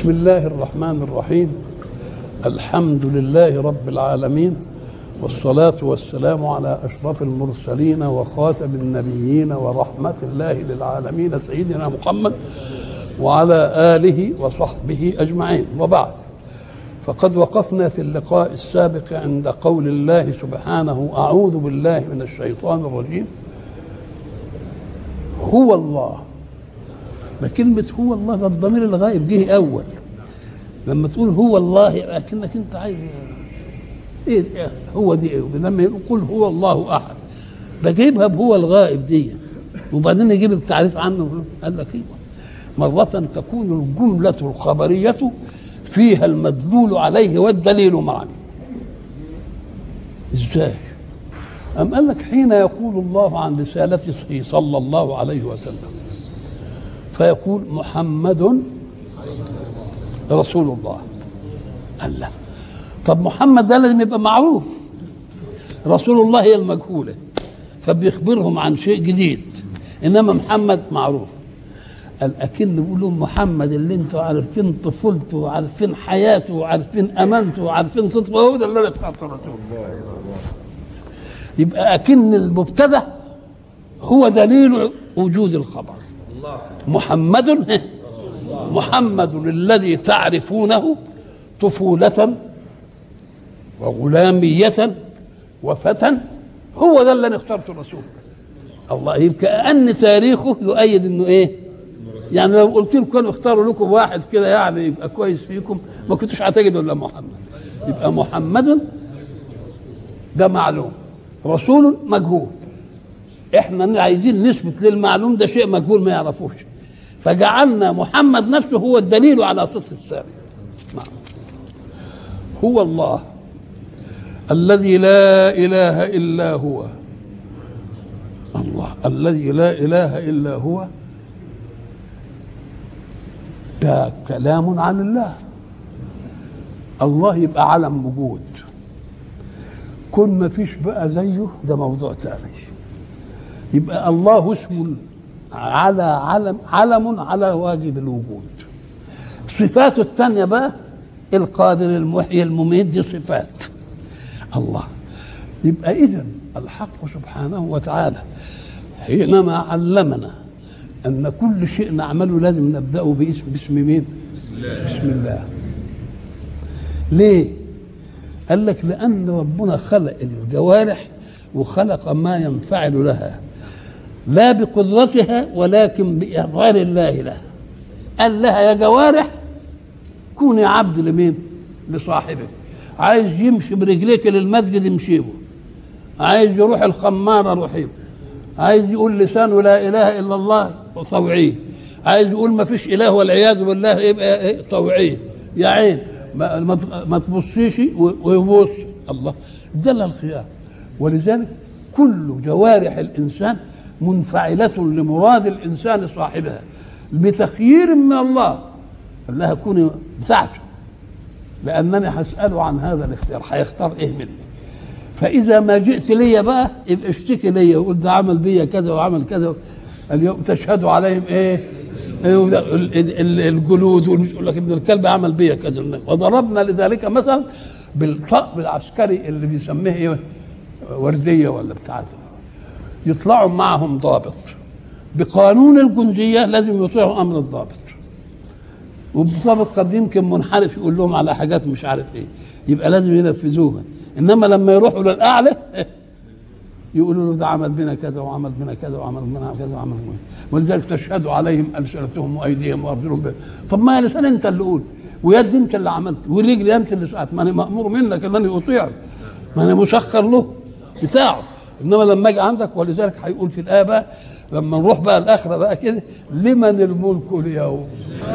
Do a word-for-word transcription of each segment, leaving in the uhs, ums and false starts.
بسم الله الرحمن الرحيم. الحمد لله رب العالمين، والصلاة والسلام على أشرف المرسلين وخاتم النبيين ورحمة الله للعالمين سيدنا محمد وعلى آله وصحبه أجمعين، وبعد. فقد وقفنا في اللقاء السابق عند قول الله سبحانه: أعوذ بالله من الشيطان الرجيم. هو الله. بكلمة هو الله ده الضمير الغائب جه أول. لما تقول هو الله أكنك أنت عايز إيه, إيه هو دي إيه؟ لما يقول هو الله أحد ده جايبها بهو الغائب دي، وبعدين يجيب التعريف عنه. قال لك إيه؟ مرة تكون الجملة الخبرية فيها المدلول عليه والدليل معا. إزاي؟ أم قال لك حين يقول الله عن رسالته صلى الله عليه وسلم فيقول محمد رسول الله. قال لا، طب محمد ده لازم يبقى معروف، رسول الله هي المجهولة، فبيخبرهم عن شيء جديد، إنما محمد معروف. قال أكن بيقول لهم محمد اللي انتوا عارفين طفولته وعارفين حياته وعارفين أمانته وعارفين صدقه، هو ده اللي انا افتكرت رسول الله. يبقى أكن المبتدأ هو دليل وجود الخبر. محمد محمد الذي تعرفونه طفولة وغلامية وفتى، هو ده اللي انا اخترته رسول الله. يبقى أن تاريخه يؤيد انه ايه؟ يعني لو قلت لكم كانوا اختاروا لكم واحد كده يعني يبقى كويس فيكم، ما كنتوش هتجدوا الا محمد. يبقى محمد ده معلوم، رسول مجهول. احنا عايزين نثبت للمعلوم ده شيء مجهول ما يعرفوش، فجعلنا محمد نفسه هو الدليل على صدق الثاني. هو الله الذي لا اله الا هو. الله الذي لا اله الا هو، ده كلام عن الله. الله يبقى علم وجود، كن ما فيش بقى زيه، ده موضوع ثاني. يبقى الله اسم على علم علم على واجب الوجود. صفاته الثانيه بقى القادر المحيي المميت، دي صفات الله. يبقى اذن الحق سبحانه وتعالى حينما علمنا ان كل شيء نعمله لازم نبداه باسم باسم مين؟ بسم الله. ليه؟ قال لك لان ربنا خلق الجوارح وخلق ما ينفعل لها، لا بقدرتها ولكن بإعطاء الله لها. قال لها يا جوارح كوني عبد لمين؟ لصاحبك. عايز يمشي برجليك للمسجد امشيه، عايز يروح الخمارة روحيه، عايز يقول لسانه لا إله إلا الله طوعيه، عايز يقول ما فيش إله والعياذ بالله يبقى طوعيه. يا عين ما, ما تبصيش ويبص الله، ده الخيار. ولذلك كل جوارح الإنسان منفعلة لمراد الإنسان صاحبها بتخيير من الله. قال لها كوني بتاعته، لأنني هسأله عن هذا الاختيار، هيختار إيه مني. فإذا ما جئت لي بقى يبقى اشتكي لي وقول ده عمل بيا كذا وعمل كذا. اليوم تشهد عليهم إيه؟ الجلود، يقول لك ابن الكلب عمل بيا كذا. وضربنا لذلك مثلا بالطقم العسكري اللي بيسميه إيه؟ وردية ولا بتاعته، يطلعوا معهم ضابط بقانون الجندية لازم يطيعوا أمر الضابط، والضابط قد يمكن منحرف يقول لهم على حاجات مش عارف إيه، يبقى لازم ينفذوها. إنما لما يروحوا للأعلى يقولوا له ده عمل بنا كذا وعمل بنا كذا وعمل بنا كذا وعمل بنا. ولذلك تشهدوا عليهم ألسنتهم وأيديهم وأرجلهم به. طب ما لسان أنت اللي قلت، ويد أنت اللي عملت، ورجل أنت اللي ساعت، ما أنا مأمور منك أنني أطيعك، ما أنا مسخر له بتاعه. انما لما اجي عندك، ولذلك هيقول في الايه بقى لما نروح بقى الاخره بقى كده: لمن الملك اليوم.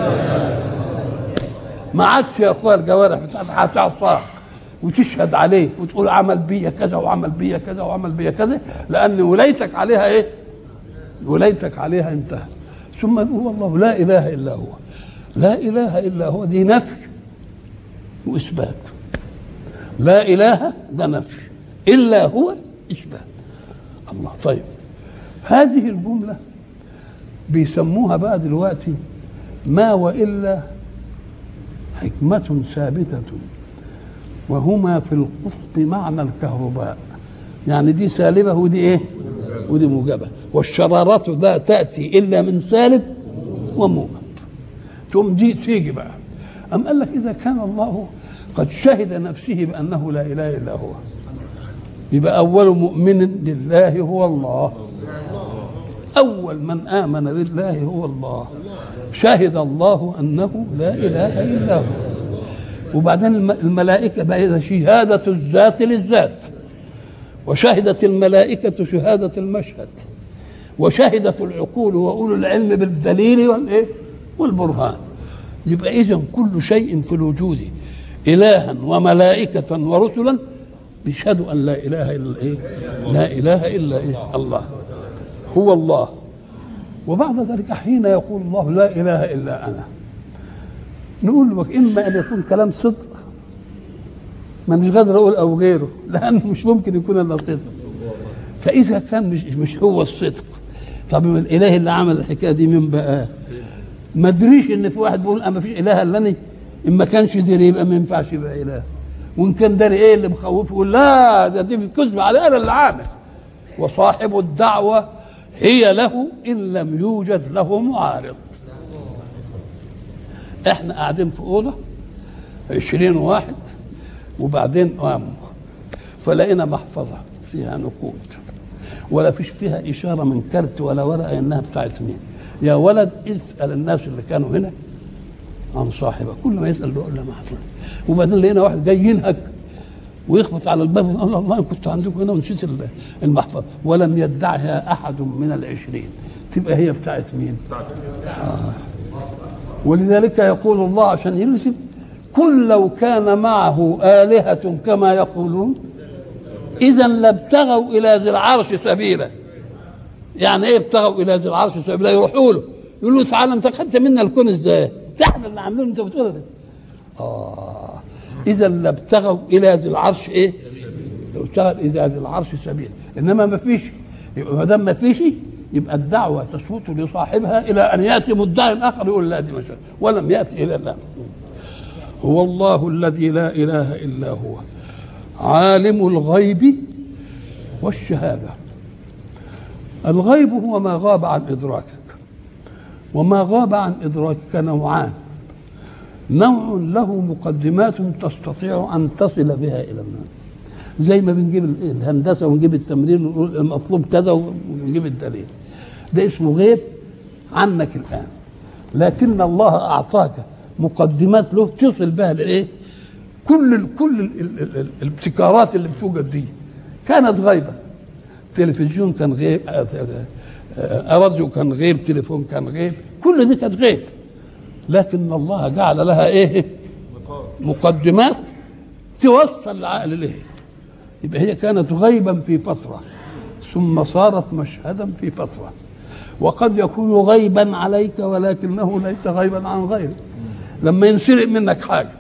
ما عادش يا اخويا الجوارح بتاعتك هتعصاك وتشهد عليه وتقول عمل بيا كذا وعمل بيا كذا وعمل بيا كذا، لان ولايتك عليها ايه؟ ولايتك عليها انتهى. ثم نقول والله لا اله الا هو. لا اله الا هو دي نفي واثبات. لا اله ده نفي، الا هو إثبات الله. طيب هذه الجملة بيسموها بقى دلوقتي ما وإلا حكمة ثابتة وهما في القطب معنى الكهرباء، يعني دي سالبة ودي ايه ودي موجبة، والشرارات لا تأتي إلا من سالب وموجب. ثم دي تيجي بقى أم قال لك إذا كان الله قد شهد نفسه بأنه لا إله إلا هو، يبقى أول مؤمن لله هو الله، أول من آمن بالله هو الله، شهد الله أنه لا إله إلا هو. وبعدين الملائكة بقى شهادة الذات للذات، وشهدت الملائكة شهادة المشهد، وشهدت العقول وأولو العلم بالدليل والإيه والبرهان. يبقى إذن كل شيء في الوجود إلها وملائكة ورسلا بيشهدوا أن لا إله إلا إيه لا إله إلا إيه الله هو الله. وبعد ذلك حين يقول الله لا إله إلا أنا، نقول لك إما أن يكون كلام صدق، ما مش قادر أقول أو غيره، لأنه مش ممكن يكون إلا صدق. فإذا كان مش, مش هو الصدق، طب الإله اللي عمل الحكاية دي من بقى؟ ما ادريش إن في واحد بيقول أما فيش إله إلا أنا، إن ما كانش داري يبقى ما ينفعش يبقى إله، وإن كان داري إيه اللي مخوفه يقول لا ده دي كذب على أنا اللي عامل. وصاحب الدعوة هي له إن لم يوجد له معارض. احنا قاعدين في أوضة عشرين واحد وبعدين قاموا فلقينا محفظة فيها نقود ولا فيش فيها إشارة من كارت ولا ورقة إنها بتاعت مين. يا ولد اسأل الناس اللي كانوا هنا عن صاحبه، كل ما يسأل له يقول له ما حصل. وبعدين لقينا واحد جاي ينهج ويخبط على الباب ويقول الله كنت عندكم هنا ونسيت المحفظة، ولم يدعها أحد من العشرين. تبقى هي بتاعت مين؟ آه. ولذلك يقول الله عشان يلزم كل لو كان معه آلهة كما يقولون إذا لابتغوا إلى ذي العرش سبيلا. يعني إيه ابتغوا إلى ذي العرش سبيلا؟ يروحوا له يقولوا له تعالى أنت خدت منا الكون إزاي؟ ده إحنا اللي عاملين أنت بتقول ده. آه إذا لابتغوا إلى ذي العرش إيه؟ لو اشتغل إلى ذي العرش سبيلا، إنما ما فيش. يبقى ما دام ما فيش يبقى الدعوة تسقط لصاحبها إلى أن يأتي مدعي آخر يقول لا دي مش، ولم يأتي إلى الله. هو الله الذي لا إله إلا هو عالم الغيب والشهادة. الغيب هو ما غاب عن إدراكك، وما غاب عن إدراكك نوعان: نوع له مقدمات تستطيع أن تصل بها إلى الناس، زي ما بنجيب الهندسة ونجيب التمرين ونقول المطلوب كذا ونجيب الدليل، ده اسمه غيب عنك الآن. لكن الله أعطاك مقدمات له تصل بها لإيه؟ كل ال كل ال ال ال ال الابتكارات اللي بتوجد دي كانت غيبة. تلفزيون كان غيب، راديو كان غيب، تليفون كان غيب، كل دي كانت غيب. لكن الله جعل لها ايه؟ مقدمات توصل العقل اليه. يبقى هي كانت غيبا في فترة ثم صارت مشهدا في فترة. وقد يكون غيبا عليك ولكنه ليس غيبا عن غيرك. لما ينسرق منك حاجة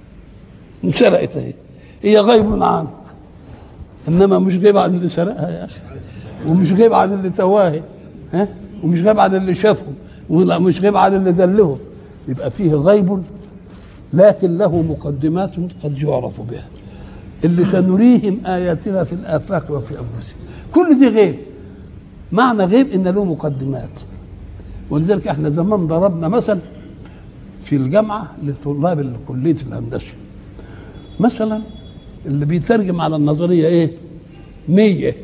انسرقت هي هي غيب عنك، انما مش غيب عن اللي سرقها يا اخي، ومش غيب عن اللي تواه، ها، ومش غيب عن اللي شافهم، ومش غيب عن اللي دلهم. يبقى فيه غيب لكن له مقدمات قد يعرف بها، اللي سنريهم آياتنا في الآفاق وفي أنفسهم. كل دي غيب. معنى غيب إن له مقدمات. ولذلك احنا زمان ضربنا مثل في الجامعة لطلاب كلية الهندسة، مثلا اللي بيترجم على النظرية ايه؟ مية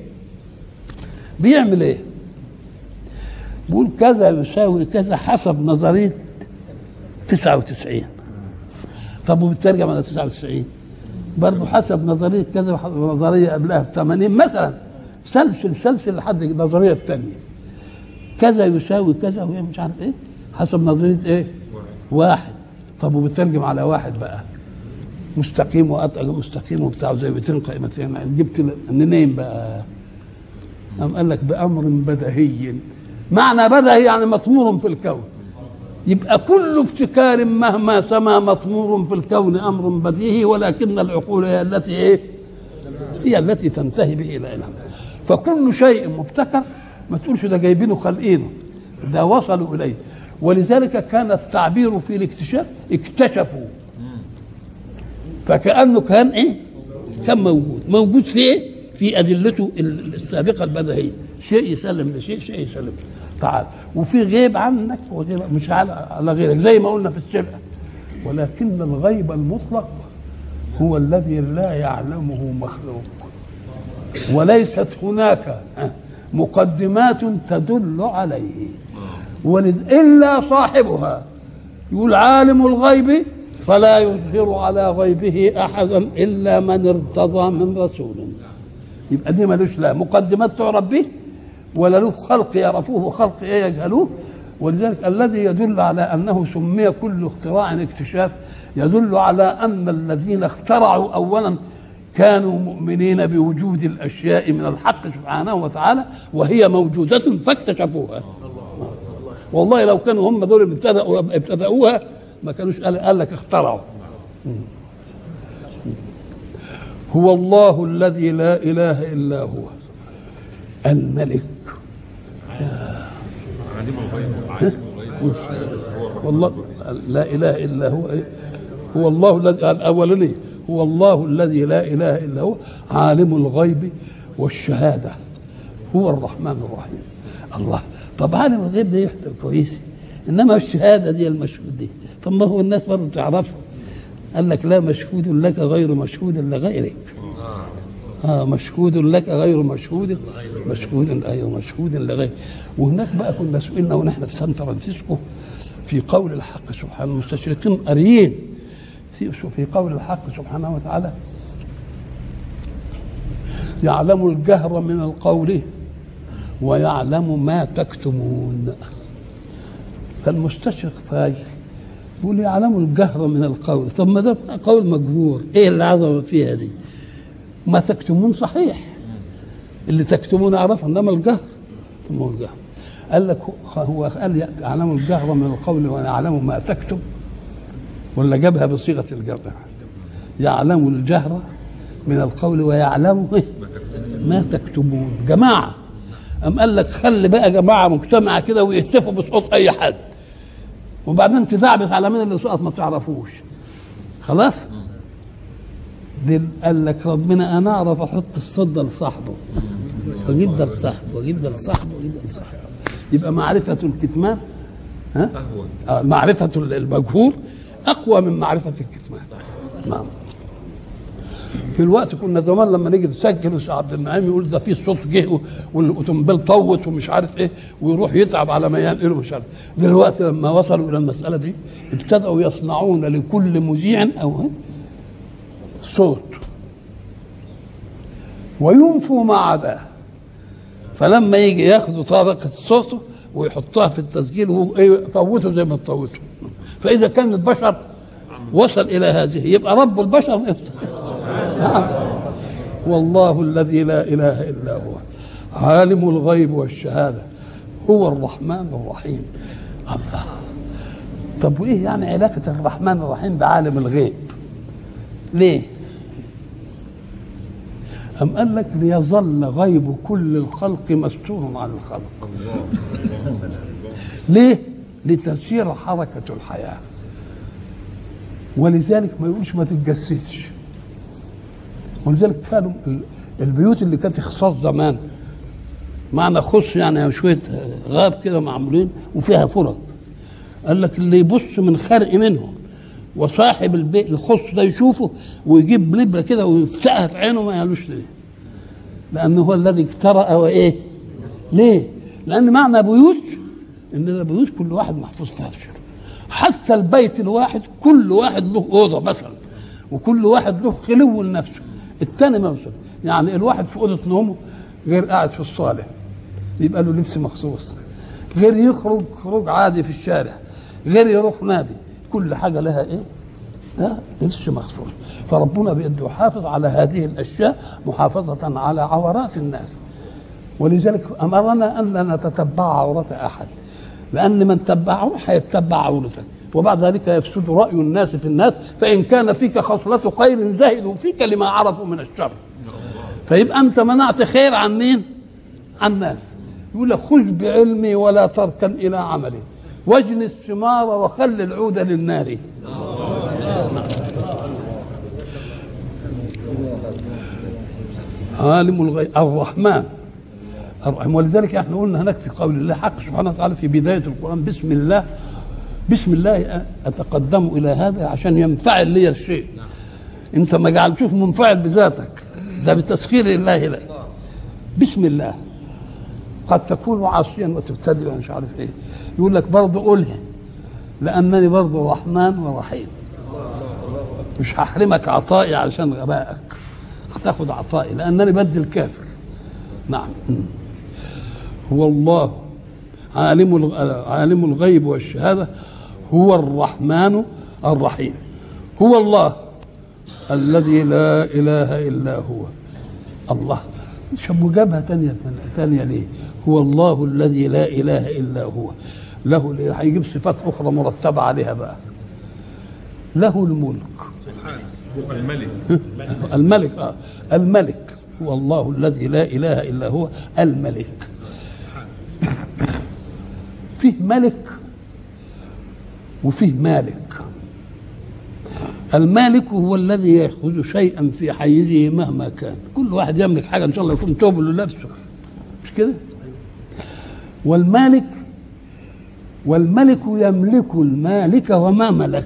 بيعمل ايه؟ بيقول كذا يساوي كذا حسب نظرية تسعة وتسعين. طب وبيترجم على تسعة وتسعين برضه حسب نظرية كذا ونظرية قبلها ب ثمانين مثلا، سلسل سلسل لحد النظرية الثانية كذا يساوي كذا وهي مش عارف ايه حسب نظرية ايه؟ واحد. طب وبيترجم على واحد بقى مستقيم وقطع مستقيم وبتاع زي مئتين قائمتين، جبت منين بقى؟ قام قال لك بأمر بديهي. معنى بديهي يعني مطمور في الكون. يبقى كل ابتكار مهما سما مطمور في الكون أمر بديهي، ولكن العقول هي التي ايه؟ هي التي تنتهي به إلى علم. فكل شيء مبتكر ما تقولش ده جايبينه خلقينه، ده وصلوا إليه. ولذلك كان التعبير في الاكتشاف اكتشفوا، فكأنه كان ايه؟ كان موجود. موجود في ايه؟ في ادلته السابقه البديهيه، شيء يسلم لشيء، شيء يسلم تعال. وفي غيب عنك وغيب مش على على غيرك زي ما قلنا في السرقه. ولكن الغيب المطلق هو الذي لا يعلمه مخلوق، وليست هناك مقدمات تدل عليه إلا صاحبها. يقول عالم الغيب فلا يظهر على غيبه أحدا إلا من ارتضى من رسول. يبقى دي ملوش لا مقدمات تعرف به ولا له خلق يعرفوه وخلق ايه يجهلوه. ولذلك الذي يدل على أنه سمي كل اختراع اكتشاف يدل على أن الذين اخترعوا أولا كانوا مؤمنين بوجود الأشياء من الحق سبحانه وتعالى وهي موجودة فاكتشفوها. والله لو كانوا هم دول ابتدأوا ابتدأوها ما كانوش قال, قال لك اخترعوا. هو الله الذي لا إله إلا هو الملك. والله لا إله إلا هو هو الله الذي الأولاني هو الله الذي لا إله إلا هو عالم الغيب والشهادة هو الرحمن الرحيم. الله. طب عالم الغيب ده يحضر كويس، إنما الشهادة دي المشهود دي طب ما هو الناس برضه تعرفه. قال لك لا مشهود لك غير مشهود لغيرك. آه مشهود لك غير مشهود مشهود أيوه مشهود لغيرك. وهناك بقى كنا سئلنا ونحن في سان فرانسيسكو في قول الحق سبحانه المستشرقين قاريين في قول الحق سبحانه وتعالى يعلم الجهر من القول ويعلم ما تكتمون. فالمستشرق فاجئ يقول يعلم الجهر من القول. طب ما ده قول مجهور ايه العظمه فيها دي؟ ما تكتمون صحيح اللي تكتمون اعرفه انما الجهر ثم هو الجهر. قال لك هو قال يعلم الجهر من القول ويعلم ما تكتم ولا جابها بصيغه الجر؟ يعلم الجهر من القول ويعلم ما تكتمون. جماعه أم قال لك خلي بقى جماعه مجتمعه كده ويهتفوا بصوت اي حد وبعدين تدعبس على مين اللي سقط ما تعرفوش خلاص. قال لك ربنا انا اعرف احط الصوت ده لصاحبه واجيب ده لصاحبه واجيب ده لصاحبه واجيب ده لصاحبه. يبقى معرفه الكتمان ها آه معرفه المجهور اقوى من معرفه الكتمان. نعم. في الوقت كنا زمان لما نيجي نسجل الشيخ عبد النعيم يقول ده في صوت جه والاوتوموبيل طوت ومش عارف ايه ويروح يتعب على ما ينقله مش عارف. دلوقتي لما وصلوا الى المساله دي ابتدأوا يصنعون لكل مذيع او صوت وينفوا ما عداه. فلما يجي ياخذوا طبقه صوته ويحطوها في التسجيل ويطوتوا زي ما تطوتوا. فاذا كان البشر وصل الى هذه يبقى رب البشر يفتح. نعم. والله الذي لا اله الا هو عالم الغيب والشهاده هو الرحمن الرحيم. الله. طب وايه يعني علاقه الرحمن الرحيم بعالم الغيب؟ ليه؟ أم قال لك ليظل غيب كل الخلق مستور عن الخلق. ليه؟ لتسير حركه الحياه. ولذلك ما يقولش ما تتجسسش. ولذلك كانوا البيوت اللي كانت خصاص زمان معنى خص يعني شويه غاب كده معمولين وفيها فرق. قال لك اللي يبص من خرق منهم وصاحب البيت الخص ده يشوفه ويجيب نبره كده ويفتحها في عينه ما يقالوش ليه؟ لانه هو الذي اجترأ وايه؟ ليه؟ لان معنى بيوت ان البيوت كل واحد محفوظ فيها بشر. حتى البيت الواحد كل واحد له اوضه مثلا وكل واحد له خلو لنفسه. الثاني مثلا يعني الواحد في اوضه نومه غير قاعد في الصاله يبقى له لبس مخصوص، غير يخرج خروج عادي في الشارع، غير يروح نادي. كل حاجه لها ايه؟ ده لبس مخصوص. فربنا بيده يحافظ على هذه الاشياء محافظه على عورات الناس. ولذلك امرنا ان لا نتتبع عورات احد لان من تبعه هيتبع عورتك وبعد ذلك يفسد راي الناس في الناس. فان كان فيك خصله خير زهدوا فيك لما عرفوا من الشر. فيبقى انت منعت خير عن مين؟ عن الناس. يقول لك خذ بعلمي ولا تركن الى عملي واجن الثمار وخل العود للنار. عالم الغيب الرحمن الرحيم. ولذلك احنا قلنا هناك في قول الله حق سبحانه وتعالى في بداية القرآن بسم الله، بسم الله أتقدم إلى هذا عشان ينفعل لي الشيء. أنت ما جعلتوش منفعل بذاتك، ده بتسخير الله لك. بسم الله قد تكون عاصيا وتبتدئ ومش عارف ايه، يقول لك برضه قولها لأنني برضه رحمن ورحيم، مش هحرمك عطائي علشان غبائك، هتاخد عطائي لأنني بدي الكافر. نعم. هو الله عالم عالم الغيب والشهادة، هو الرحمن الرحيم. هو الله الذي لا إله إلا هو. الله شو جابها ثانية ثانية ليه؟ هو الله الذي لا إله إلا هو. له ليه؟ هيجيب صفات أخرى مرتبة عليها بقى. له الملك سبحانه، هو الملك. الملك آه الملك هو الله الذي لا إله إلا هو الملك. فيه ملك وفيه مالك. المالك هو الذي يأخذ شيئا في حيزه مهما كان، كل واحد يملك حاجة إن شاء الله يكون توب لنفسه، مش كده؟ والمالك والملك يملك المالك وما ملك،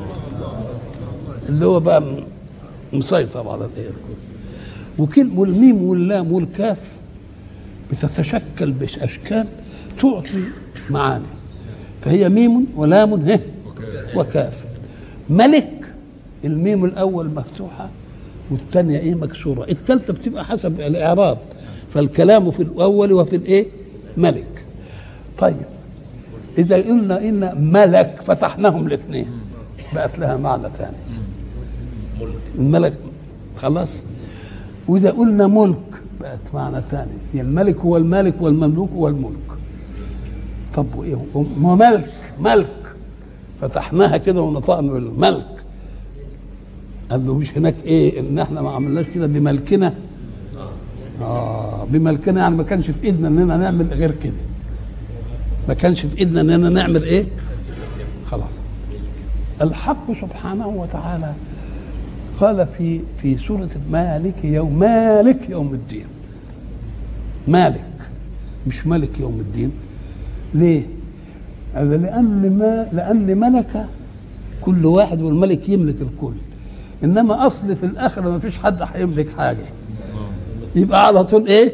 اللي هو بقى مسيطر على الآية وكلمة والميم واللام والكاف بتتشكل بأشكال تعطي معاني، فهي ميم ولام هه وكاف. ملك الميم الأول مفتوحة والثانية إيه مكسورة، الثالثة بتبقى حسب الإعراب، فالكلام في الأول وفي الإيه ملك. طيب إذا قلنا إن ملك فتحناهم الاثنين بقت لها معنى ثاني، الملك خلاص. وإذا قلنا ملك بقت معنى ثاني، يعني الملك هو المالك والمملوك هو الملك. طب وإيه ملك ملك فتحناها كده ونطقنا بالملك، قال له مش هناك ايه ان احنا ما عملناش كده بملكنا؟ اه بملكنا يعني ما كانش في ايدنا اننا نعمل غير كده، ما كانش في ايدنا اننا نعمل ايه خلاص. الحق سبحانه وتعالى قال في في سورة مالك يوم مالك يوم الدين، مالك مش ملك يوم الدين. ليه؟ قال لأن ما لأن ملك كل واحد والملك يملك الكل، إنما أصل في الآخرة ما فيش حد هيملك حاجة، يبقى على طول إيه؟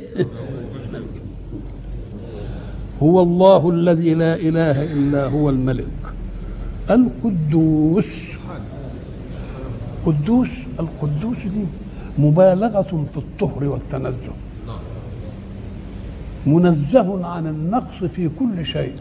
هو الله الذي لا إله إلا هو الملك القدوس. قدوس، القدوس دي مبالغة في الطهر والتنزه، منزه عن النقص في كل شيء،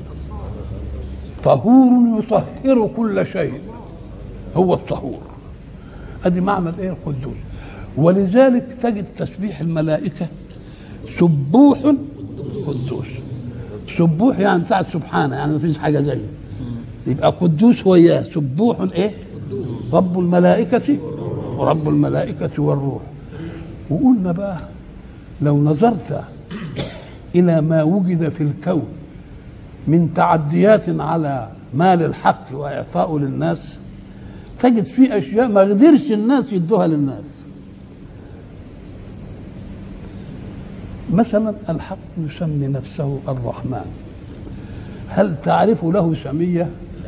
طهور يطهر كل شيء، هو الطهور. ادي معنى الايه القدوس. ولذلك تجد تسبيح الملائكه سبوح قدوس. سبوح يعني بتاعت سبحانه، يعني ما فيش حاجه زيه، يبقى قدوس وياه سبوح ايه رب الملائكه ورب الملائكه والروح. وقلنا بقى لو نظرت الى ما وجد في الكون من تعديات على مال الحق واعطائه للناس، تجد فيه اشياء ما قدرش الناس يدوها للناس. مثلا الحق يسمي نفسه الرحمن، هل تعرف له سمية؟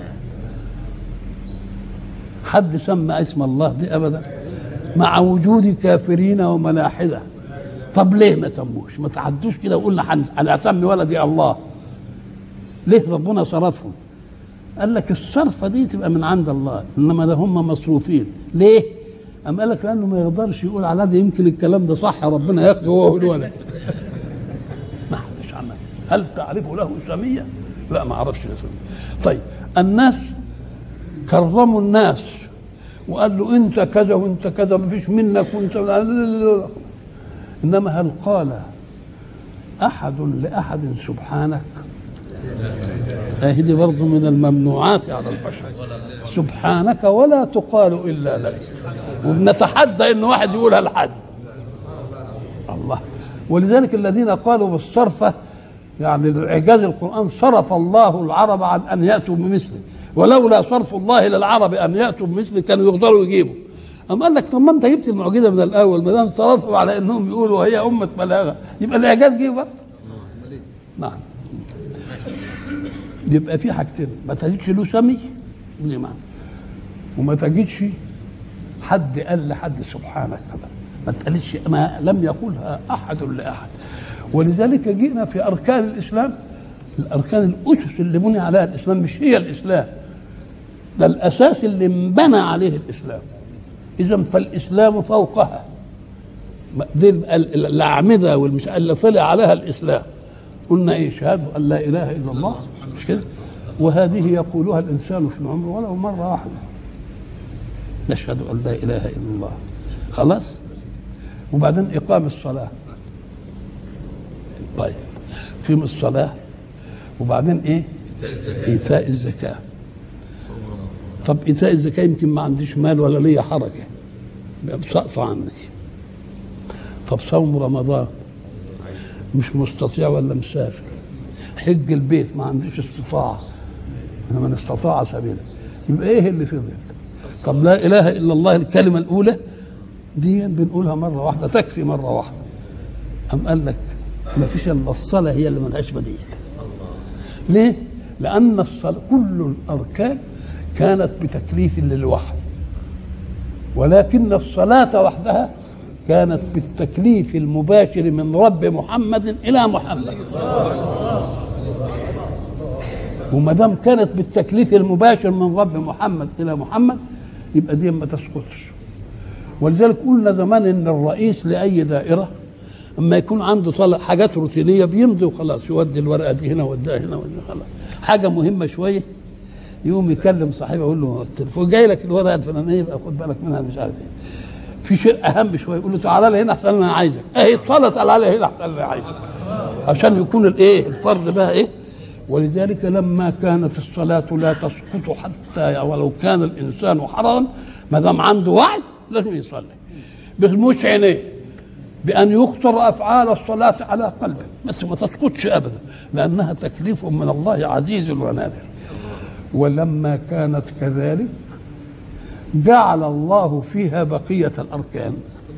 حد سمى اسم الله دي ابدا، مع وجود كافرين وملاحدة. طب ليه ما سموش؟ ما تعدوش كده وقلنا هنسمي ولدي الله، ليه ربنا صرفهم؟ قال لك الصرفة دي تبقى من عند الله، انما ده هم مصروفين. ليه؟ أم قال لك لانه ما يقدرش يقول على ده يمكن الكلام ده صح ربنا ياخده هو الولد. ما حدش عمل. هل تعرف له سمية؟ لا ما اعرفش له سمية. طيب الناس كرموا الناس وقال له انت كذا وانت كذا ما فيش منك وانت، انما هل قال احد لاحد سبحانك؟ هذه برضه من الممنوعات على البشر، سبحانك ولا تقال الا لك. وبنتحدى ان واحد يقولها لحد الله. ولذلك الذين قالوا بالصرفه يعني اعجاز القران، صرف الله العرب عن ان ياتوا بمثله، ولولا صرف الله للعرب ان ياتوا بمثله كانوا يقدروا يجيبوا. أم قال لك طب ما انت جبت المعجزه من الاول، ما دام صرفوا على انهم يقولوا هي امه بلاغه يبقى الاعجاز جه برضه. نعم. يبقى في حاجتين، ما تجدش له سمي ودي معنى، وما تجدش حد قال لحد سبحانك ابدا، ما تقالش، ما لم يقولها احد لاحد. ولذلك جئنا في اركان الاسلام، الاركان الاسس اللي بني عليها الاسلام مش هي الاسلام، ده الاساس اللي انبنى عليه الاسلام. اذا فالاسلام فوقها، دي الاعمده والمش اللي طلع عليها الاسلام. قلنا ايه؟ شهاده ان لا اله الا الله، مش كده؟ وهذه يقولها الانسان في عمره ولو مره واحده، نشهد ان لا اله الا الله، خلاص. وبعدين اقام الصلاه، طيب قيم الصلاه، وبعدين ايه؟ ايتاء الزكاه. طب ايتاء الزكاه يمكن ما عنديش مال ولا ليا حركه، سقط عني. طب صوم رمضان مش مستطيع ولا مسافر. حج البيت ما عنديش استطاعه، انا من استطاع سبيلا. يبقى ايه اللي فضل؟ طب لا اله الا الله الكلمه الاولى دي بنقولها مره واحده، تكفي مره واحده. ام قال لك ما فيش الا الصلاه هي اللي ملهاش بديل. ليه؟ لان الصلاه كل الاركان كانت بتكليف للوحي، ولكن الصلاه وحدها كانت بالتكليف المباشر من رب محمد الى محمد. وما دام كانت بالتكليف المباشر من رب محمد الى محمد يبقى دي ما تسقطش. ولذلك قلنا زمان ان الرئيس لاي دائره اما يكون عنده طلع حاجات روتينيه بيمضي وخلاص، يودي الورقه دي هنا ويوديها هنا ويوديها خلاص. حاجه مهمه شويه يقوم يكلم صاحبه يقول له التليفون جاي لك الورقه الفلانيه يبقى خد بالك منها، مش عارف ايه. في شيء اهم شويه يقول له تعالى لي هنا احسن انا عايزك، اهي الصلاه تعالى لي هنا احسن انا عايزك، عشان يكون الايه الفرض بقى ايه. ولذلك لما كانت الصلاه لا تسقط حتى ولو كان الانسان حرا، ما دام عنده وعي لازم يصلي، مش عينيه، بان يخطر افعال الصلاه على قلبه، بس ما تسقطش ابدا، لانها تكليف من الله عزيز ونادر. ولما كانت كذلك جعل الله فيها بقية الأركان،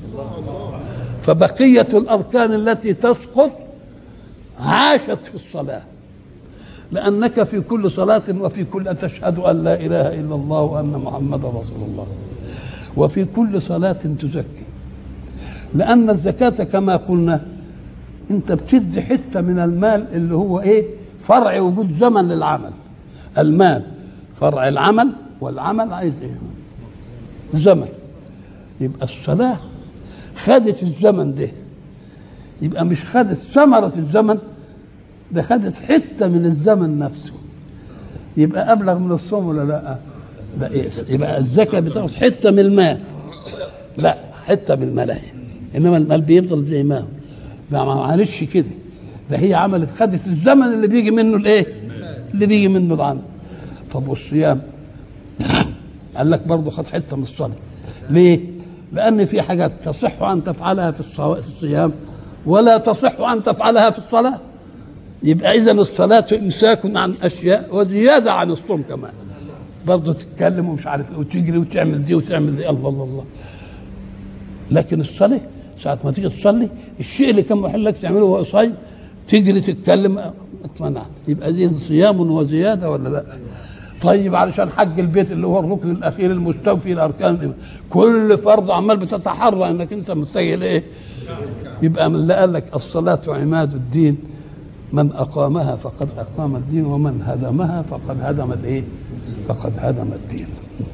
فبقية الأركان التي تسقط عاشت في الصلاة، لأنك في كل صلاة وفي كل تشهد أن لا إله إلا الله وأن محمد رسول الله، وفي كل صلاة تزكي، لأن الزكاة كما قلنا أنت بتدي حتة من المال اللي هو إيه؟ فرع وجود زمن للعمل. المال فرع العمل، والعمل عايز إيه؟ زمن. يبقى الصلاة خدت الزمن ده، يبقى مش خدت ثمرة الزمن ده، خدت حتة من الزمن نفسه. يبقى أبلغ من الصوم ولا لا؟ لا. إيه؟ يبقى الزكاة بتاخد حتة من المال، لا حتة من المال، إنما المال بيفضل زي ما هو. ده معلش كده، ده هي عملت خدت الزمن اللي بيجي منه الايه؟ اللي بيجي منه العمل. طب والصيام قال لك برضه خد حته من الصلاه. ليه؟ لان في حاجات تصح ان تفعلها في الصيام ولا تصح ان تفعلها في الصلاه. يبقى اذا الصلاه امساك عن اشياء وزياده عن الصوم كمان، برضه تتكلم ومش عارف ايه وتجري وتعمل دي وتعمل دي، الله الله الله. لكن الصلاه ساعه ما تيجي تصلي الشيء اللي كان محل لك تعمله وهو صايم تجري تتكلم اتمنع، يبقى دي صيام وزياده ولا لا؟ طيب علشان حج البيت اللي هو الركن الاخير المستوفي لاركان، كل فرض عمال بتتحرى انك انت متجه لايه؟ يبقى من اللي قال لك الصلاه عماد الدين، من اقامها فقد اقام الدين ومن هدمها فقد هدم الايه؟ فقد هدم الدين.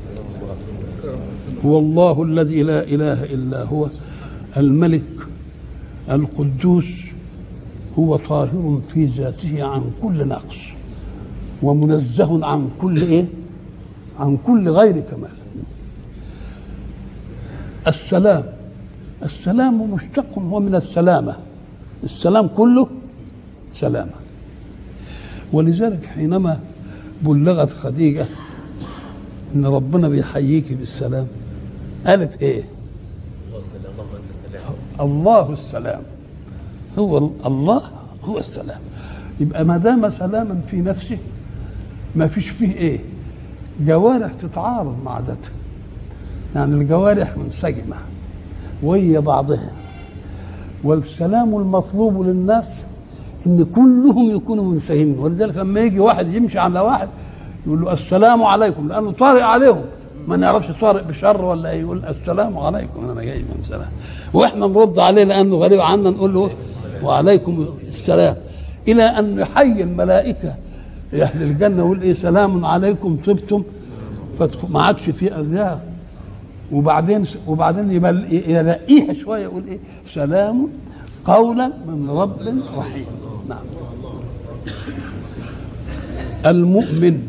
هو الله الذي لا اله الا هو الملك القدوس، هو طاهر في ذاته عن كل نقص ومنزه عن كل ايه؟ عن كل غير كمال. السلام، السلام مشتق هو من السلامة، السلام كله سلامة. ولذلك حينما بلغت خديجة ان ربنا بيحييك بالسلام قالت ايه؟ الله السلام، هو الله هو السلام. يبقى ما دام سلاما في نفسه ما فيش فيه ايه؟ جوارح تتعارض مع ذاتها. يعني الجوارح منسجمة ويا بعضها. والسلام المطلوب للناس ان كلهم يكونوا منسجمين، ولذلك لما يجي واحد يمشي على واحد يقول له السلام عليكم، لانه طارئ عليهم، ما نعرفش طارئ بشر ولا ايه، يقول السلام عليكم انا جاي من سلام، واحنا نرد عليه لانه غريب عنا نقول له وعليكم السلام، الى ان يحيي الملائكه اهل الجنه يقول ايه سلام عليكم طبتم، ما عادش في اذياء. وبعدين وبعدين يلاقيها شويه يقول ايه سلام قولا من رب رحيم. نعم. المؤمن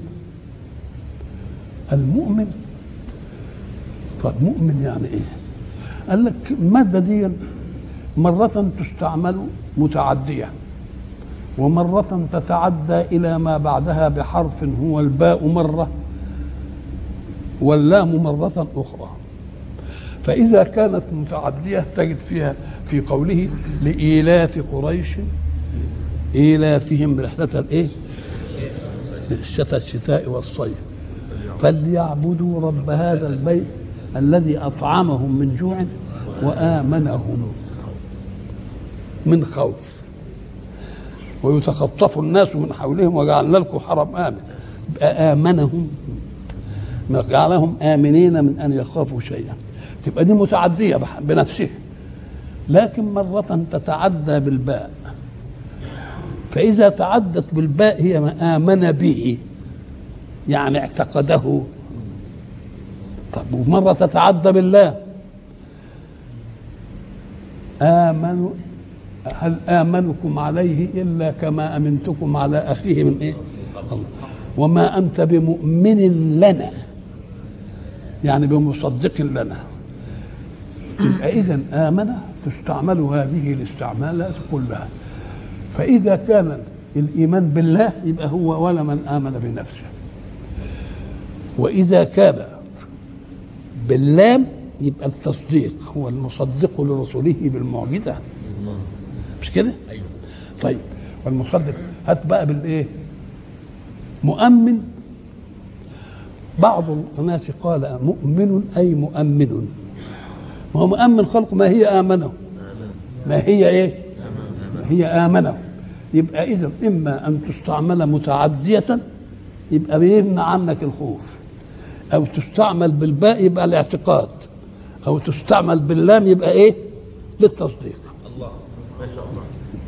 المؤمن فالمؤمن يعني ايه؟ قال لك الماده دي مره تستعمل متعديه ومره تتعدى الى ما بعدها بحرف هو الباء مره واللام مره اخرى. فإذا كانت متعدية تجد فيها في قوله لإيلاف قريش إيلافهم رحلة الإيه؟ رحلة الشتاء والصيف فليعبدوا رب هذا البيت الذي أطعمهم من جوع وآمنهم من خوف. ويتخطف الناس من حولهم وجعلنا لكم حرم آمن، يبقى آمنهم جعلهم آمنين من أن يخافوا شيئا، تبقى دي متعدية بنفسها. لكن مرة تتعدى بالباء، فإذا تعدت بالباء هي ما آمن به يعني اعتقده. طب ومرة تتعدى بالله آمنوا هل آمنكم عليه إلا كما أمنتكم على أخيه من إيه؟ الله. وما أنت بمؤمن لنا يعني بمصدق لنا. يبقى إذن آمن تستعمل هذه الاستعمالات كلها. فإذا كان الإيمان بالله يبقى هو ولا من آمن بنفسه، وإذا كان باللام يبقى التصديق هو المصدق لرسله بالمعجزة، مش كده؟ طيب والمصدق هات بقى بالإيه؟ مؤمن. بعض الناس قال مؤمن أي مؤمن، ما هو مؤمن خلق ما هي آمنه، ما هي إيه؟ ما هي آمنه. يبقى إذا إما أن تستعمل متعدية يبقى بيمنع عنك الخوف، أو تستعمل بالباء يبقى الاعتقاد، أو تستعمل باللام يبقى إيه؟ للتصديق. الله ما شاء الله.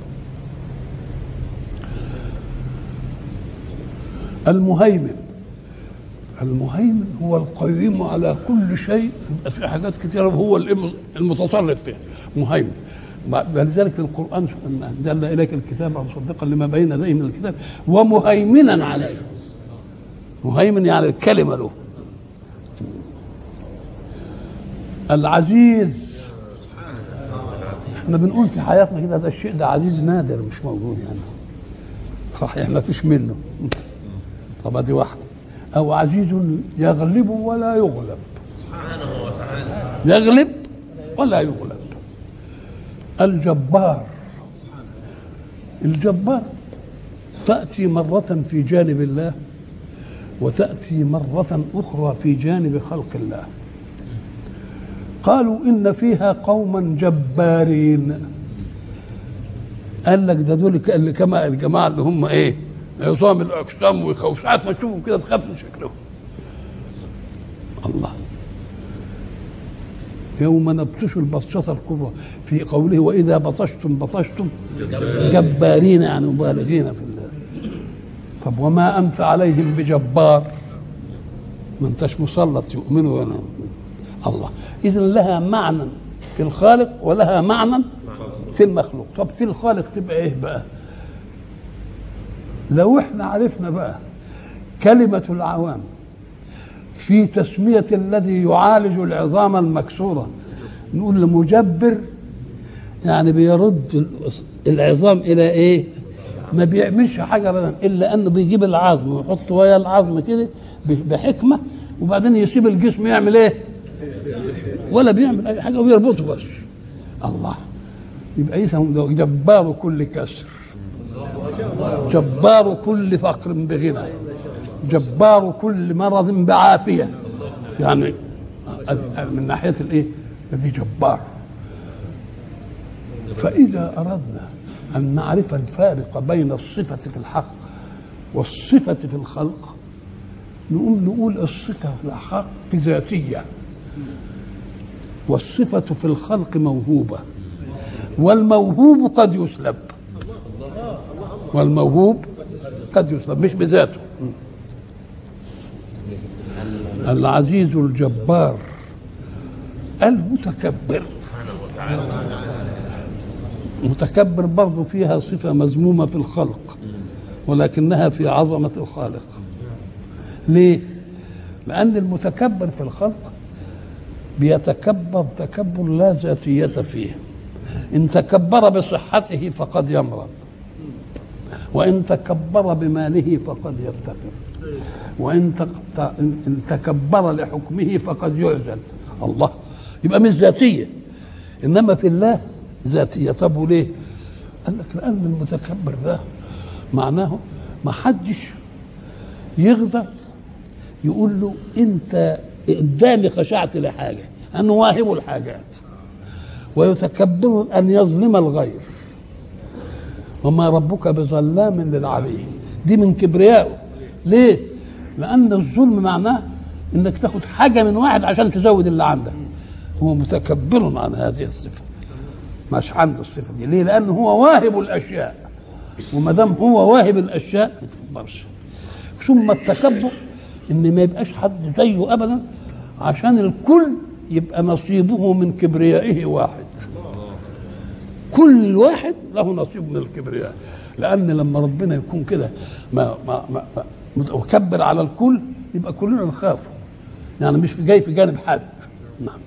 المهيمن المهيمن هو القيم على كل شيء، في حاجات كثيرة هو المتصرف فيها مهيمن. ولذلك القرآن أنزلنا إليك الكتاب مصدقا لما بين يديه من الكتاب ومهيمنا عليه. مهيمن يعني الكلمة له. العزيز احنا بنقول في حياتنا كده ده الشيء ده عزيز نادر مش موجود يعني صحيح ما فيش منه. طب دي واحدة. أو عزيز يغلب ولا يغلب، يغلب ولا يغلب. الجبار الجبار تأتي مرة في جانب الله وتأتي مرة أخرى في جانب خلق الله. قالوا إن فيها قوما جبارين، قال لك ده دول اللي كما الجماعة اللي هم إيه عظام الأجسام ويخوف، ساعات ما تشوفهم كده تخاف من شكلهم. الله يوم نبطش البطشة الكبرى في قوله وإذا بطشتم بطشتم جبارين يعني مبالغين في الله. طب وما أنت عليهم بجبار، ما أنتش مسلط يؤمنوا ولا الله. إذن لها معنى في الخالق ولها معنى في المخلوق. طب في الخالق تبقى إيه بقى؟ لو احنا عرفنا بقى كلمة العوام في تسمية الذي يعالج العظام المكسورة نقول لمجبر يعني بيرد العظام إلى إيه؟ ما بيعملش حاجة بدن إلا أنه بيجيب العظم ويحط ويا العظم كده بحكمة وبعدين يسيب الجسم يعمل إيه؟ ولا بيعمل أي حاجة ويربطه بس. الله يبقى إذا جبار كل كسر، جبار كل فقر بغنى، جبار كل مرض بعافية. يعني من ناحيه الايه؟ الذي جبار. فاذا اردنا ان نعرف الفارق بين الصفه في الحق والصفه في الخلق نقوم نقول الصفه في الحق ذاتيه والصفه في الخلق موهوبه، والموهوب قد يسلب، والموهوب قد يسلب مش بذاته. العزيز الجبار المتكبر. متكبر برضه فيها صفة مذمومة في الخلق ولكنها في عظمة الخالق. ليه؟ لأن المتكبر في الخلق بيتكبر تكبر لا ذاتية فيه. إن تكبر بصحته فقد يمرض، وإن تكبر بماله فقد يفتقر، وإن إن تكبر لحكمه فقد يعزل. الله يبقى مش ذاتية، إنما في الله ذاتية. طب وليه؟ قال لك لأن المتكبر ده معناه ما حدش يقدر يقول له أنت قدامي خشعت لحاجة، أنه واهب الحاجات، ويتكبر أن يظلم الغير، وما ربك بظلام للعبيد. دي من كبريائه. ليه؟ لأن الظلم معناه إنك تاخد حاجة من واحد عشان تزود اللي عندك. هو متكبر عن هذه الصفة، مش عنده الصفة دي. ليه؟ لأنه هو واهب الأشياء، وما دام هو واهب الأشياء ما يتكبرش. ثم التكبر إن ما يبقاش حد زيه أبدا، عشان الكل يبقى نصيبه من كبريائه واحد. كل واحد له نصيب من الكبرياء، لأن لما ربنا يكون كده ما ما ما متكبر على الكل يبقى كلنا نخاف، يعني مش جاي في جانب حد. نعم.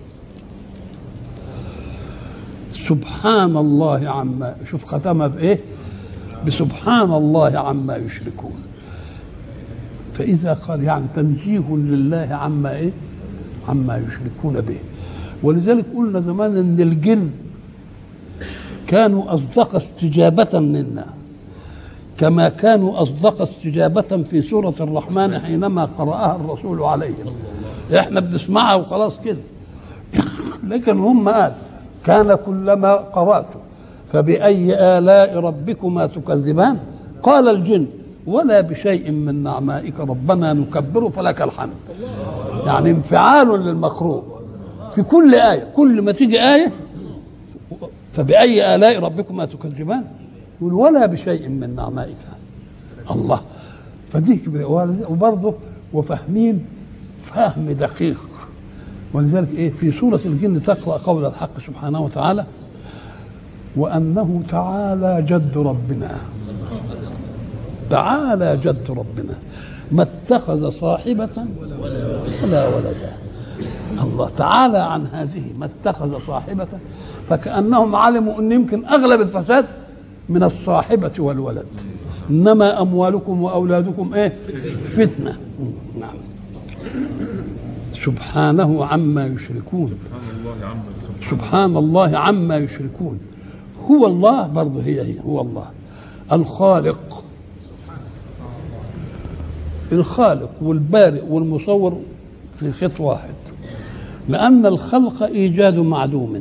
سبحان الله عما، شوف ختمها بإيه؟ بسبحان الله عما يشركون. فإذا قال يعني تنزيه لله عما إيه؟ عما يشركون به. ولذلك قلنا زمان إن الجن كانوا أصدق استجابة منا، كما كانوا أصدق استجابة في سورة الرحمن حينما قرأها الرسول عليهم. إحنا بنسمعها وخلاص كده، لكن هم قال كان كلما قرأت فبأي آلاء ربكما تكذبان قال الجن ولا بشيء من نعمائك ربنا نكبر فلك الحمد. يعني انفعال للمقروء في كل آية، كل ما تيجي آية فبأي آلاء ربكما تكذبان يقول ولا بشيء من نعمائك. الله، فدي وبرضه وفاهمين فهم دقيق. ولذلك ايه في سورة الجن تقرأ قول الحق سبحانه وتعالى وأنه تعالى جد ربنا، تعالى جد ربنا ما اتخذ صاحبة ولا ولدا. الله تعالى عن هذه ما اتخذ صاحبة، فكأنهم علموا أن يمكن أغلب الفساد من الصاحبة والولد، إنما أموالكم وأولادكم إيه؟ فتنة. نعم. سبحانه عما يشركون. سبحان الله عما يشركون. هو الله برضه، هي هي هو الله الخالق. الخالق والبارئ والمصور في خط واحد، لأن الخلق إيجاد معدوم،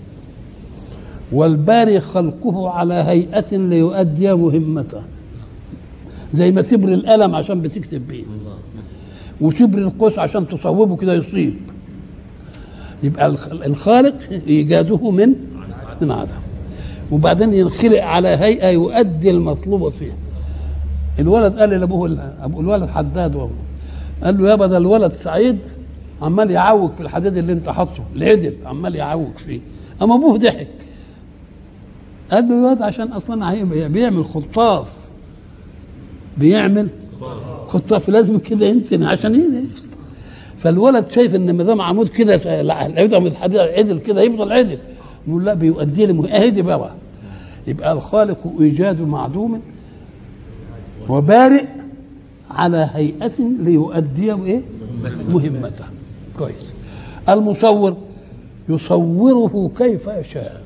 والبارئ خلقه على هيئة ليؤدي مهمته. زي ما تبري القلم عشان بتكتب بيه، وتبري القوس عشان تصوبه كده يصيب. يبقى الخالق إيجاده من من عدم، وبعدين ينخلق على هيئة يؤدي المطلوب فيه. الولد قال لأبوه، أبو الولد حداد وابوه، قال له يا بدل الولد سعيد عمال يعوج في الحديد اللي انت حاطه العدل، عمال يعوج فيه. اما ابوه ضحك قال له الولد عشان اصلا بيعمل خطاف، بيعمل خطاف لازم كده ينتن عشان ايه. فالولد شايف ان ما دام عمود كده يفضل الحديد عدل كده يفضل عدل، نقول لا بيؤدي لي اهدي بقى. يبقى الخالق ايجاد معدوم وبارئ على هيئة ليؤدي ايه مهمته. كويس. المصور يصوره كيف يشاء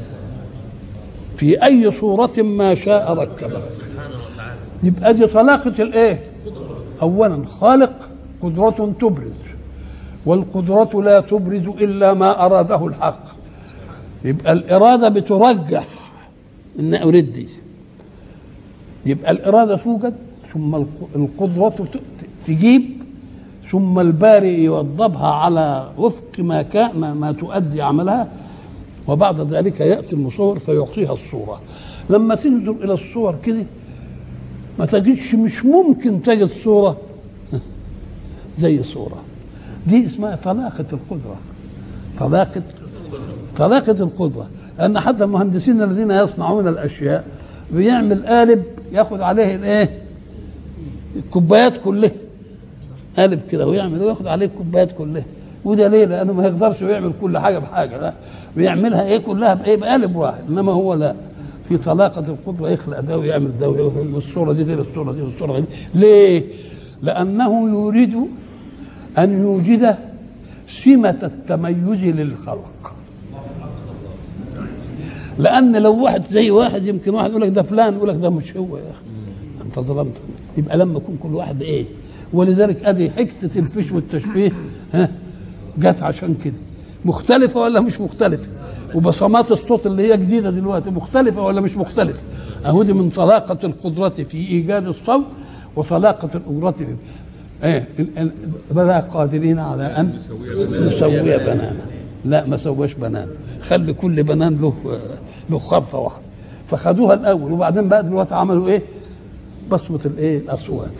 في اي صورة ما شاء ركبه. يبقى دي طلاقة الايه؟ اولا خالق قدرة تبرز، والقدرة لا تبرز إلا ما أراده الحق. يبقى الإرادة بترجح إن أريد دي، يبقى الإرادة توجد ثم القدرة تجيب ثم البارئ يوظبها على وفق ما كان ما, ما تؤدي عملها، وبعد ذلك يأتي المصور فيعطيها الصورة. لما تنظر إلى الصور كده ما تجدش، مش ممكن تجد صورة زي صورة دي. اسمها طلاقة القدرة، طلاقة طلاقة القدرة. لأن حتى المهندسين الذين يصنعون الأشياء بيعمل قالب ياخد عليه الايه الكوبايات كلها، قالب كده ويعمل وياخد عليه الكوبايات كلها. وده ليه؟ لأنه ما يقدرش يعمل كل حاجة بحاجة، لا بيعملها ايه كلها بايه بقالب واحد. انما هو لا، في طلاقة القدرة يخلق ده ويعمل ده، والصورة دي غير الصورة دي والصورة دي. ليه؟ لأنه يريد أن يوجد سمة التميز للخلق. لأن لو واحد زي واحد يمكن واحد يقول لك ده فلان، يقول لك ده مش هو يا أخي أنت ظلمت. يبقى لما يكون كل واحد بإيه. ولذلك أدي حكة الفش والتشبيه ها جت عشان كده. مختلفة ولا مش مختلفة؟ وبصمات الصوت اللي هي جديدة دلوقتي مختلفة ولا مش مختلفة؟ أهو دي من طلاقة القدرة في إيجاد الصوت وطلاقة القدرة في ايه بلا قادرين على ان نسوي بنانا. لا ما سواش بنان، خلي كل بنان له له خرطه واحده. فخدوها الاول وبعدين بقى دلوقتي عملوا ايه؟ بصمه الايه الاصوات.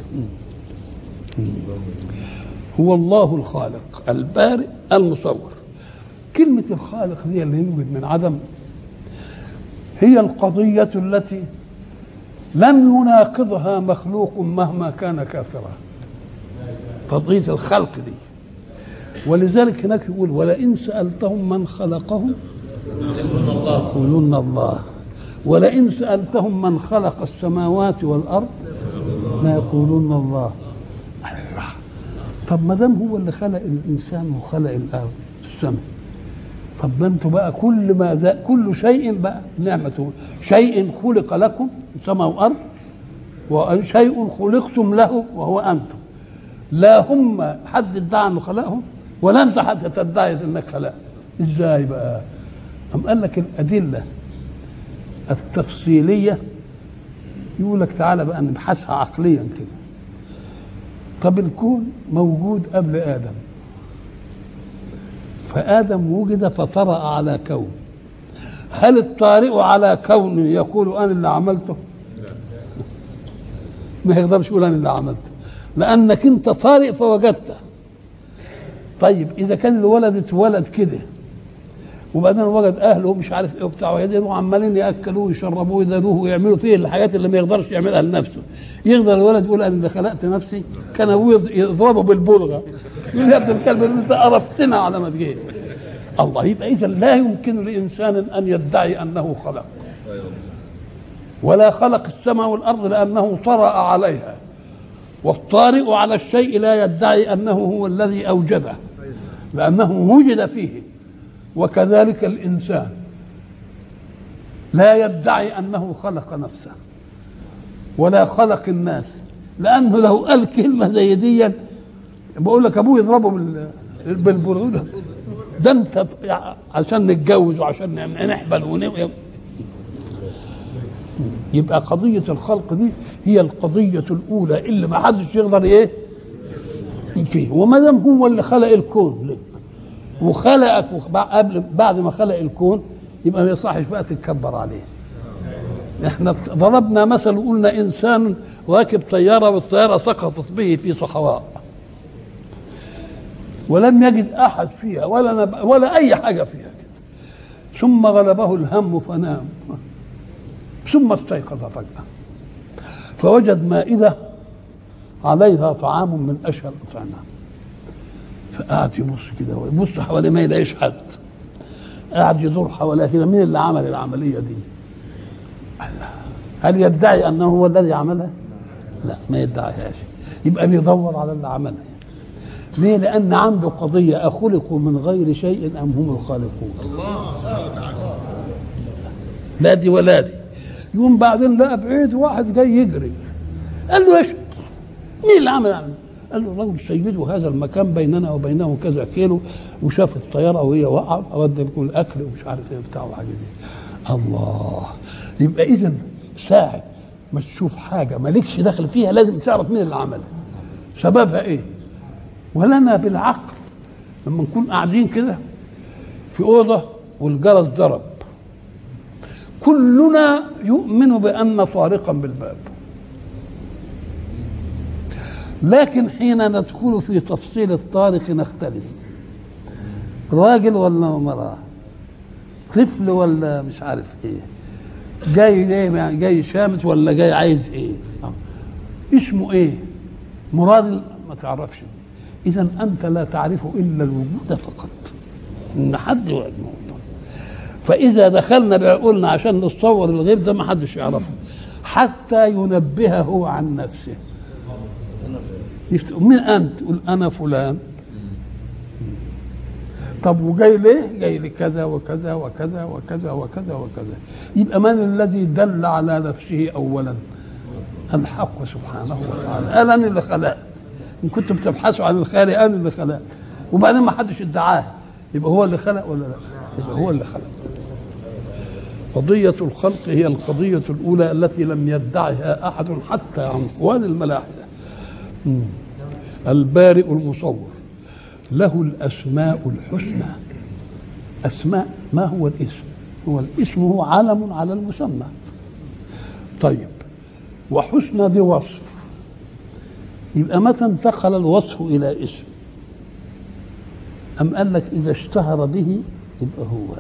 هو الله الخالق البارئ المصور. كلمه الخالق دي اللي يوجد من عدم هي القضيه التي لم يناقضها مخلوق مهما كان كافرا. قضية الخلق دي. ولذلك هناك يقول ولئن سألتهم من خلقهم يقولون الله، ولئن سألتهم من خلق السماوات والأرض لا يقولون الله. الله طب ما دام هو اللي خلق الإنسان وخلق الأرض السماء، طب ما انتوا بقى كل ما ذا كل شيء بقى نعمته، شيء خلق لكم سماء وأرض وشيء خلقتم له وهو أنتم. لا هم حد ادعى انه خلقهم ولا انت حد تدعي انك خلقت. ازاي بقى؟ أم قال لك الادله التفصيليه يقول لك تعالى بقى نبحثها عقليا كده. طب الكون موجود قبل ادم، فادم وجد فطرأ على كون. هل الطارئ على كون يقول انا اللي عملته؟ ما يقدرش يقول انا اللي عملته، لأنك أنت طارئ فوجدته. طيب إذا كان الولد اتولد كده وبعدين وجد أهله مش عارف إيه وبتاع ويدينه عمالين يأكلوه ويشربوه ويدلوه ويعملوا فيه الحاجات اللي ما يقدرش يعملها لنفسه، يقدر الولد يقول أنا اللي خلقت نفسي؟ كان أبوه يضربه بالبلغة يقول يا ابن الكلب أنت قرفتنا على ما تجيب. الله. يبقى إذا لا يمكن لإنسان أن يدعي أنه خلق ولا خلق السماء والأرض لأنه طرأ عليها. والطارئ على الشيء لا يدعي أنه هو الذي أوجده لأنه وجد فيه. وكذلك الإنسان لا يدعي أنه خلق نفسه ولا خلق الناس، لأنه لو قال كلمة زي دي بقول لك أبوه يضربه بالبرودة ده أنت عشان نتجوز وعشان نحبل ونوي. يبقى قضية الخلق دي هي القضية الأولى اللي ما حدش يقدر إيه فيه. وما دام هو اللي خلق الكون لك وخلقك قبل بعد ما خلق الكون يبقى ما يصحش بقى تتكبر عليه. احنا ضربنا مثل وقلنا إنسان راكب طيارة والطيارة سقطت به في صحراء ولم يجد أحد فيها ولا نب... ولا أي حاجة فيها كده، ثم غلبه الهم فنام ثم استيقظ فجأة فوجد مائدة عليها طعام من أشهى الأطعمة، فقعد يبص كده ويبص حواليه ما يلاقيش حد، قاعد يدور حواليه كده مين اللي عمل العملية دي؟ هل يدعي أنه هو الذي عملها؟ لا ما يدعيهاش. يبقى بيدور على اللي عملها. ليه؟ لأن عنده قضية أخلقوا من غير شيء أم هم الخالقون؟ لا دي ولا دي. يوم بعدين لقى بعيد واحد جاي يجري قال له ايش؟ مين اللي عمل عمل؟ قال له الرجل سيده هذا المكان بيننا وبينه كذا كيلو، وشاف الطياره وهي واقعه اود يكون الاكل ومش عارف ايه بتاع وحاجه دي. الله، يبقى اذا ساعه ما تشوف حاجه مالكش دخل فيها لازم تعرف مين اللي عملها، سببها ايه. ولنا بالعقل لما نكون قاعدين كده في اوضه والجرس ضرب، كلنا يؤمن بان طارقا بالباب، لكن حين ندخل في تفصيل الطارق نختلف، راجل ولا مرأة، طفل ولا مش عارف ايه، جاي جاي يعني جاي شامت ولا جاي عايز ايه، اسمه ايه، مراد ما تعرفش. اذا انت لا تعرف الا الوجود فقط، ان حد واحد موجود. فاذا دخلنا بعقولنا عشان نتصور الغيب ده ما حدش يعرفه حتى ينبهه هو عن نفسه. مين انت؟ تقول انا فلان. طب وجاي ليه؟ جاي لكذا وكذا وكذا وكذا وكذا وكذا. يبقى من الذي دل على نفسه اولا؟ الحق سبحانه وتعالى. انا اللي خلقت، ان كنتم بتبحثوا عن الخالق انا اللي خلقت، وبعدين ما حدش ادعاه، يبقى هو اللي خلق ولا لا؟ يبقى هو اللي خلق. قضية الخلق هي القضية الأولى التي لم يدعها أحد حتى عنفوان الملاحدة. البارئ المصور له الأسماء الحسنى. أسماء، ما هو الاسم؟ هو الاسم هو علم على المسمى. طيب، وحسنى دي وصف، يبقى متى انتقل الوصف إلى اسم؟ أم قال لك إذا اشتهر به يبقى هو،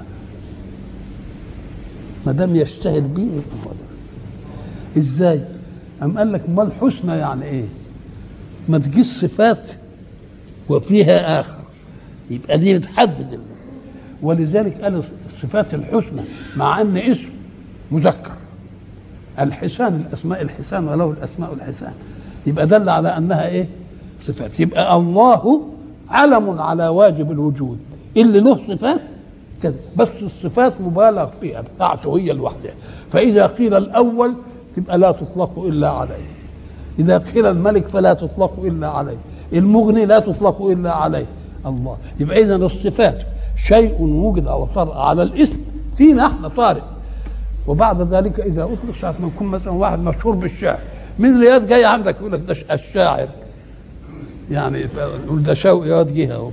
ما دام يشتهر به يبقى هو ده. إزاي؟ أم قال لك ما الحسنى يعني إيه؟ ما تجيش صفات وفيها آخر، يبقى دي بتحدد. ولذلك قال الصفات الحسنى مع أن اسم مذكر، الحسان، الأسماء الحسان وله الأسماء الحسان، يبقى دل على أنها إيه؟ صفات. يبقى الله علم على واجب الوجود اللي له صفات كده، بس الصفات مبالغ فيها بتاعته هي لوحدها. فإذا قيل الأول تبقى لا تطلق إلا عليه، إذا قيل الملك فلا تطلق إلا عليه، المغني لا تطلق إلا عليه الله. يبقى إذن الصفات شيء وجد أو طرأ على الاسم فينا احنا طارئ، وبعد ذلك إذا أطلق ساعة ما يكون مثلا واحد مشهور بالشعر، من اللي ياد جاي عندك يقول لك ده الشاعر، يعني يقول ده شوقي ياد جه اهو.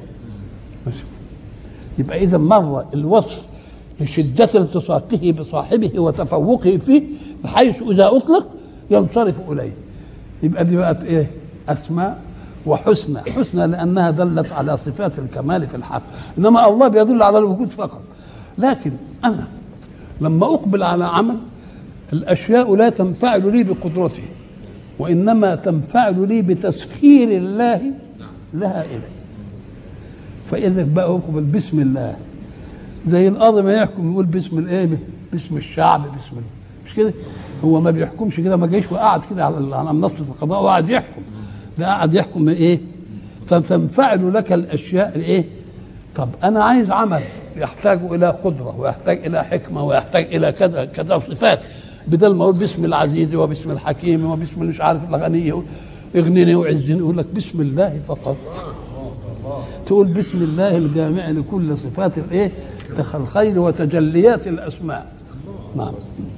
يبقى إذا مرة الوصف لشدة التصاقه بصاحبه وتفوقه فيه بحيث إذا أطلق ينصرف إليه، يبقى دي بقت إيه؟ أسماء وحسنى. حسنى لأنها دلت على صفات الكمال في الحق، إنما الله بيدل على الوجود فقط. لكن أنا لما أقبل على عمل، الأشياء لا تنفعل لي بقدرته، وإنما تنفعل لي بتسخير الله لها إلي. فإذا بقى أقبل بسم الله، زي القاضي ما يحكم يقول باسم الإيه؟ باسم الشعب، باسم، مش كده؟ هو ما بيحكمش كده، ما جايش وقعد كده على على منصة القضاء وقعد يحكم، ده قعد يحكم إيه؟ فتنفعل لك الأشياء الإيه؟ طب أنا عايز عمل يحتاج إلى قدرة ويحتاج إلى حكمة ويحتاج إلى كذا كذا صفات، بدل ما أقول باسم العزيز وباسم الحكيم وباسم مش عارف الغني اغنني وعزني، يقول لك بسم الله فقط. تقول بسم الله الجامع لكل صفات الايه؟ الخير وتجليات الاسماء. نعم.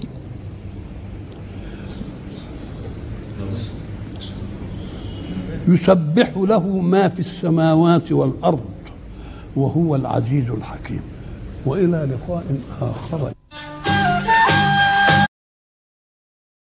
يسبح له ما في السماوات والارض وهو العزيز الحكيم. والى لقاء اخر.